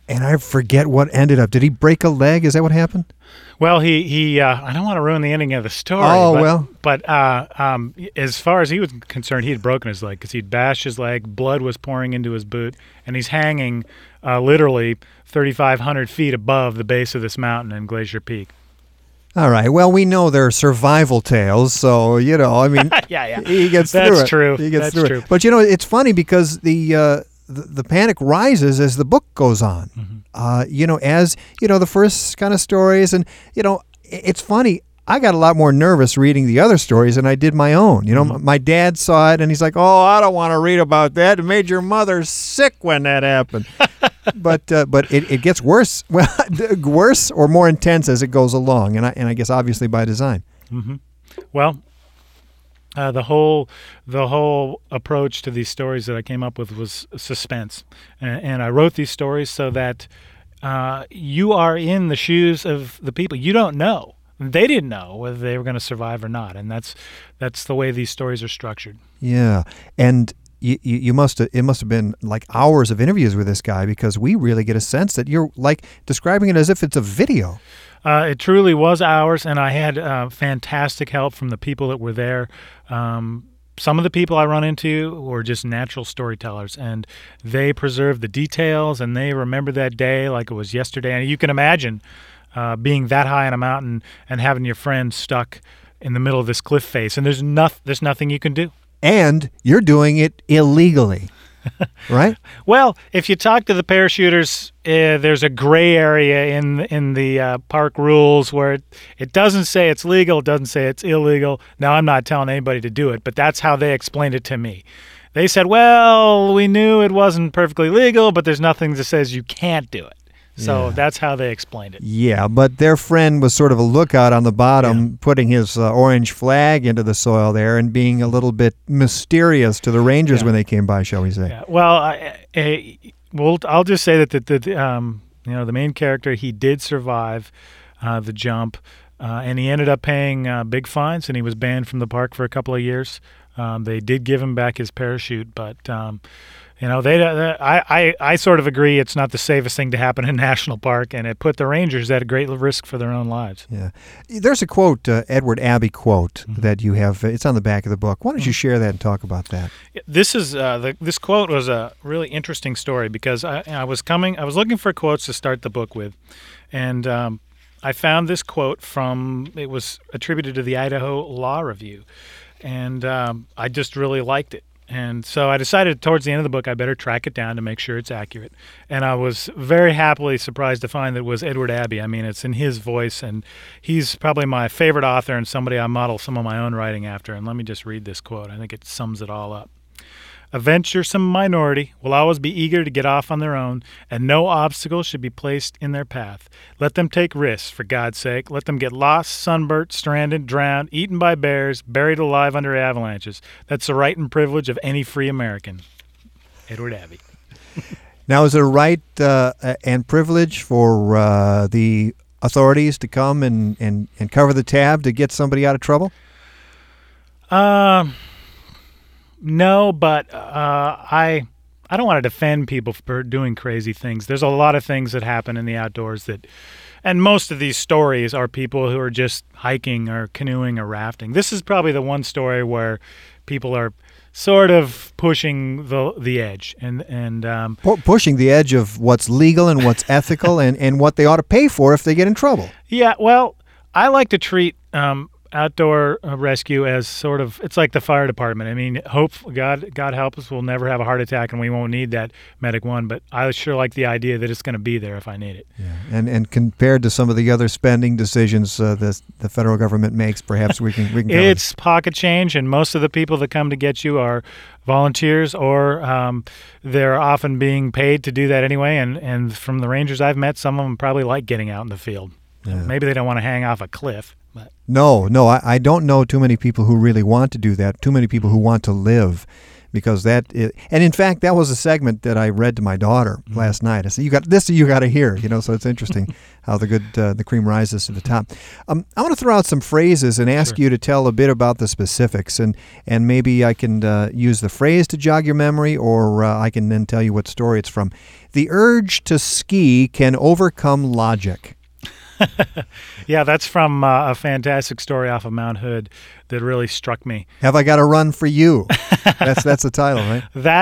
And I forget what ended up. Did he break a leg? Is that what happened? Well, he I don't want to ruin the ending of the story. But as far as he was concerned, he had broken his leg because he'd bashed his leg. Blood was pouring into his boot, and he's hanging literally 3,500 feet above the base of this mountain in Glacier Peak. All right. Well, we know they're survival tales, so I mean, yeah, he gets through it. That's true. He gets That's through true. it. But it's funny because the panic rises as the book goes on. Mm-hmm. As the first kind of stories, and it's funny. I got a lot more nervous reading the other stories than I did my own. Mm-hmm. My dad saw it and he's like, "Oh, I don't want to read about that. It made your mother sick when that happened." but it gets worse. Well, worse or more intense as it goes along, and I guess obviously by design. Mm-hmm. Well, the whole approach to these stories that I came up with was suspense, and I wrote these stories so that you are in the shoes of the people. You don't know. They didn't know whether they were going to survive or not, and that's the way these stories are structured. Yeah, and it must have been like hours of interviews with this guy, because we really get a sense that you're like describing it as if it's a video. It truly was hours, and I had fantastic help from the people that were there. Some of the people I run into were just natural storytellers, and they preserved the details, and they remember that day like it was yesterday. And you can imagine being that high on a mountain and having your friend stuck in the middle of this cliff face, and there's nothing you can do. And you're doing it illegally, right? Well, if you talk to the parachuters, there's a gray area in the park rules where it doesn't say it's legal, it doesn't say it's illegal. Now, I'm not telling anybody to do it, but that's how they explained it to me. They said, well, we knew it wasn't perfectly legal, but there's nothing that says you can't do it. So that's how they explained it. Yeah, but their friend was sort of a lookout on the bottom, putting his orange flag into the soil there and being a little bit mysterious to the Rangers when they came by, shall we say. Yeah. Well, I'll just say that the main character, he did survive the jump, and he ended up paying big fines, and he was banned from the park for a couple of years. They did give him back his parachute, but I sort of agree it's not the safest thing to happen in a national park, and it put the Rangers at a great risk for their own lives. Yeah, there's a quote, Edward Abbey quote, that you have. It's on the back of the book. Why don't you share that and talk about that? This quote was a really interesting story because I was looking for quotes to start the book with, and I found this quote it was attributed to the Idaho Law Review, and I just really liked it. And so I decided towards the end of the book I better track it down to make sure it's accurate. And I was very happily surprised to find that it was Edward Abbey. I mean, it's in his voice, and he's probably my favorite author and somebody I model some of my own writing after. And let me just read this quote. I think it sums it all up. A venturesome minority will always be eager to get off on their own, and no obstacle should be placed in their path. Let them take risks, for God's sake. Let them get lost, sunburnt, stranded, drowned, eaten by bears, buried alive under avalanches. That's the right and privilege of any free American. Edward Abbey. Now, is it a right and privilege for the authorities to come and cover the tab to get somebody out of trouble? No, but I don't want to defend people for doing crazy things. There's a lot of things that happen in the outdoors and most of these stories are people who are just hiking or canoeing or rafting. This is probably the one story where people are sort of pushing the edge and pushing the edge of what's legal and what's ethical and what they ought to pay for if they get in trouble. Yeah, well, I like to treat outdoor rescue as sort of, it's like the fire department. I mean, God help us, we'll never have a heart attack and we won't need that Medic 1, but I sure like the idea that it's going to be there if I need it. Yeah. And compared to some of the other spending decisions the federal government makes, perhaps we can It's pocket change, and most of the people that come to get you are volunteers, or they're often being paid to do that anyway, and from the Rangers I've met, some of them probably like getting out in the field. Yeah. Maybe they don't want to hang off a cliff. But. No, I don't know too many people who really want to do that, too many people who want to live, because and in fact, that was a segment that I read to my daughter last night. I said, "You got this, you got to hear." So it's interesting how the cream rises to the top. I want to throw out some phrases and ask you to tell a bit about the specifics, and maybe I can use the phrase to jog your memory, or I can then tell you what story it's from. The urge to ski can overcome logic. Yeah, that's from a fantastic story off of Mount Hood that really struck me. Have I got to run for you? That's the title, right?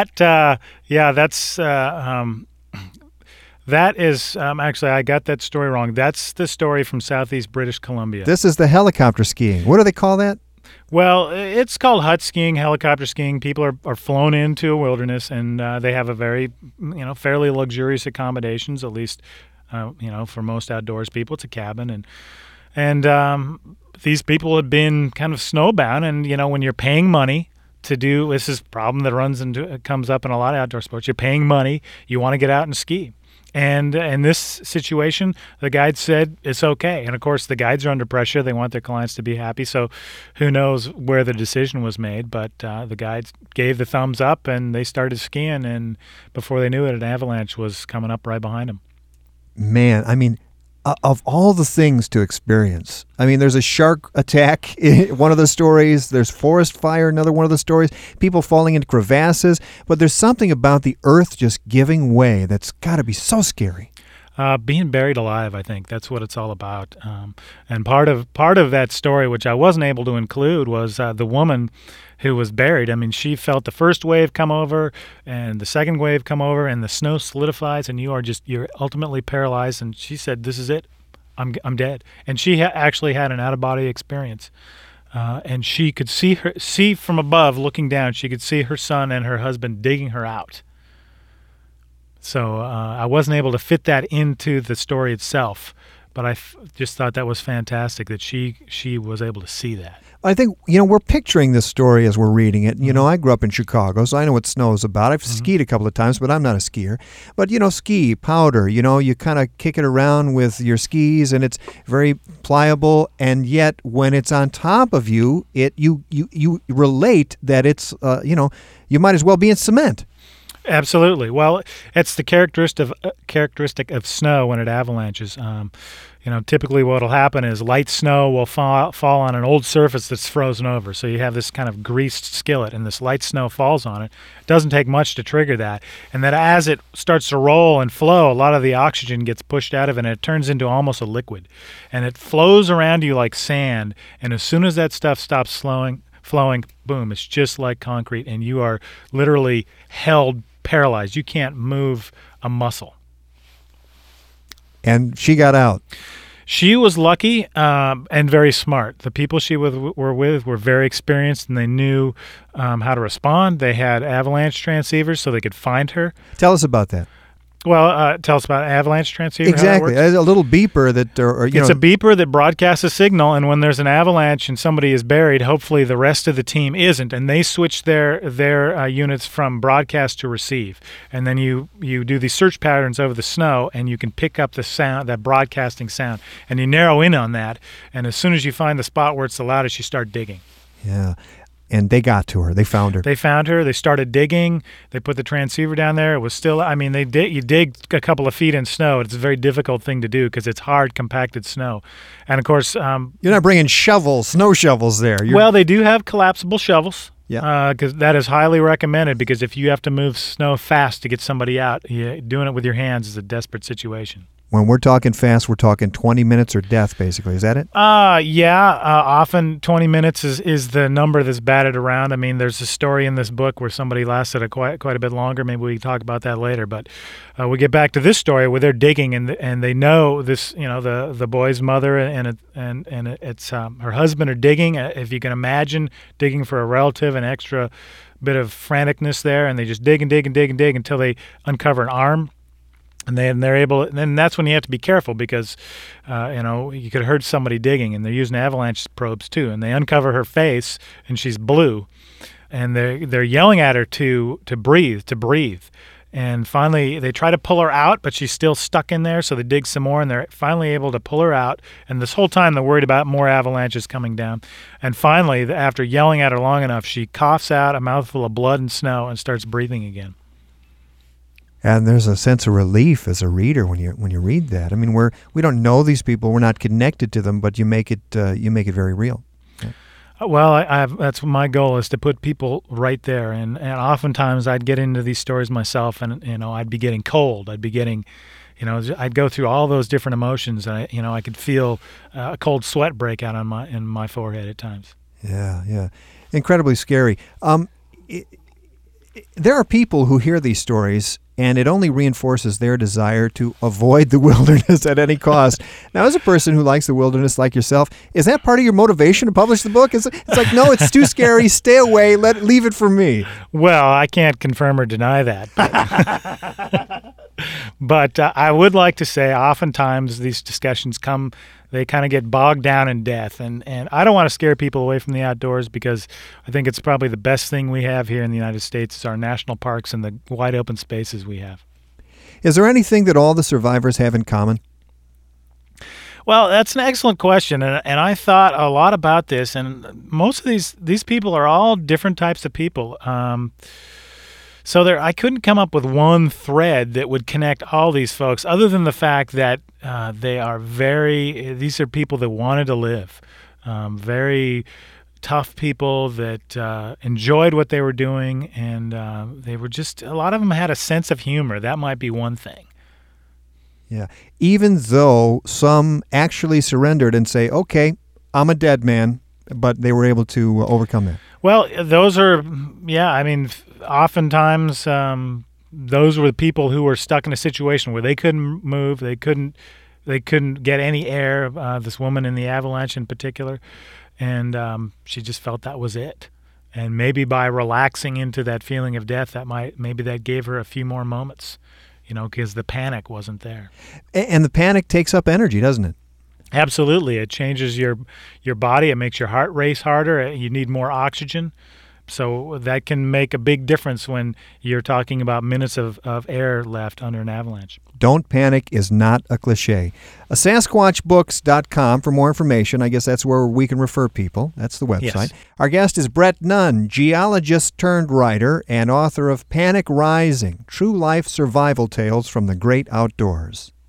That is actually, I got that story wrong. That's the story from Southeast British Columbia. This is the helicopter skiing. What do they call that? Well, it's called hut skiing, helicopter skiing. People are flown into a wilderness, and they have a very, fairly luxurious accommodations, at least, for most outdoors people. It's a cabin, and these people have been kind of snowbound, and when you're paying money to do, this is a problem that comes up in a lot of outdoor sports. You're paying money, you want to get out and ski. And in this situation, the guide said it's okay. And of course, the guides are under pressure. They want their clients to be happy. So who knows where the decision was made. But the guides gave the thumbs up, and they started skiing. And before they knew it, an avalanche was coming up right behind them. Man, I mean, of all the things to experience, there's a shark attack in one of the stories. There's forest fire, another one of the stories. People falling into crevasses. But there's something about the earth just giving way that's got to be so scary. Being buried alive, I think that's what it's all about. And part of that story, which I wasn't able to include, was the woman who was buried. She felt the first wave come over and the second wave come over, and the snow solidifies, and you're ultimately paralyzed. And she said, "This is it. I'm dead." And she actually had an out-of-body experience. And she could see from above, looking down, she could see her son and her husband digging her out. So I wasn't able to fit that into the story itself, but I just thought that was fantastic that she was able to see that. I think, we're picturing this story as we're reading it. I grew up in Chicago, so I know what snow is about. I've skied a couple of times, but I'm not a skier. But, ski, powder, you kind of kick it around with your skis, and it's very pliable. And yet, when it's on top of you, you relate that it's, you might as well be in cement. Absolutely. Well, it's the characteristic of snow when it avalanches. Typically what will happen is light snow will fall on an old surface that's frozen over. So you have this kind of greased skillet, and this light snow falls on it. It doesn't take much to trigger that. And then as it starts to roll and flow, a lot of the oxygen gets pushed out of it, and it turns into almost a liquid. And it flows around you like sand. And as soon as that stuff stops flowing, boom, it's just like concrete, and you are literally held paralyzed. You can't move a muscle. And she got out. She was lucky and very smart. The people she were with were very experienced, and they knew how to respond. They had avalanche transceivers so they could find her. Tell us about that. Well, tell us about avalanche transceiver. Exactly. A little beeper that, it's a beeper that broadcasts a signal, and when there's an avalanche and somebody is buried, hopefully the rest of the team isn't, and they switch their units from broadcast to receive. And then you do these search patterns over the snow, and you can pick up the sound, that broadcasting sound, and you narrow in on that. And as soon as you find the spot where it's the loudest, you start digging. Yeah. And they got to her. They found her. They found her. They started digging. They put the transceiver down there. It was still, you dig a couple of feet in snow. It's a very difficult thing to do because it's hard, compacted snow. And, of course... you're not bringing snow shovels there. Well, they do have collapsible shovels. Yeah. Because that is highly recommended, because if you have to move snow fast to get somebody out, doing it with your hands is a desperate situation. When we're talking fast, we're talking 20 minutes or death, basically. Is that it? Yeah. Often 20 minutes is the number that's batted around. There's a story in this book where somebody lasted quite a bit longer. Maybe we can talk about that later. But we get back to this story where they're digging, and they know this. The boy's mother and it's her husband are digging. If you can imagine digging for a relative, an extra bit of franticness there, and they just dig and dig and dig and dig until they uncover an arm. And then they're able. Then that's when you have to be careful, because, you could hurt somebody digging, and they're using avalanche probes too. And they uncover her face, and she's blue, and they're yelling at her to breathe, And finally, they try to pull her out, but she's still stuck in there. So they dig some more, and they're finally able to pull her out. And this whole time, they're worried about more avalanches coming down. And finally, after yelling at her long enough, she coughs out a mouthful of blood and snow and starts breathing again. And there's a sense of relief as a reader when you read that. I mean, we don't know these people, we're not connected to them, but you make it very real. Well, that's my goal, is to put people right there, and oftentimes I'd get into these stories myself, and I'd be getting cold. I'd be getting, I'd go through all those different emotions, and I could feel a cold sweat break out in my forehead at times. Yeah, incredibly scary. There are people who hear these stories, and it only reinforces their desire to avoid the wilderness at any cost. Now, as a person who likes the wilderness like yourself, is that part of your motivation to publish the book? It's like, no, it's too scary. Stay away. Leave it for me. Well, I can't confirm or deny that. But I would like to say oftentimes these discussions they kind of get bogged down in death. And I don't want to scare people away from the outdoors, because I think it's probably the best thing we have here in the United States is our national parks and the wide open spaces we have. Is there anything that all the survivors have in common? Well, that's an excellent question, and I thought a lot about this. And most of these people are all different types of people. So I couldn't come up with one thread that would connect all these folks, other than the fact that these are people that wanted to live, very tough people that enjoyed what they were doing, and they were a lot of them had a sense of humor. That might be one thing. Yeah, even though some actually surrendered and say, okay, I'm a dead man, but they were able to overcome that. Well, those are, oftentimes those were the people who were stuck in a situation where they couldn't move, they couldn't get any air. This woman in the avalanche in particular, and she just felt that was it. And maybe by relaxing into that feeling of death, maybe that gave her a few more moments, because the panic wasn't there. And the panic takes up energy, doesn't it? Absolutely. It changes your body. It makes your heart race harder. You need more oxygen. So that can make a big difference when you're talking about minutes of air left under an avalanche. Don't panic is not a cliche. SasquatchBooks.com for more information. I guess that's where we can refer people. That's the website. Yes. Our guest is Brett Nunn, geologist turned writer and author of Panic Rising, True Life Survival Tales from the Great Outdoors.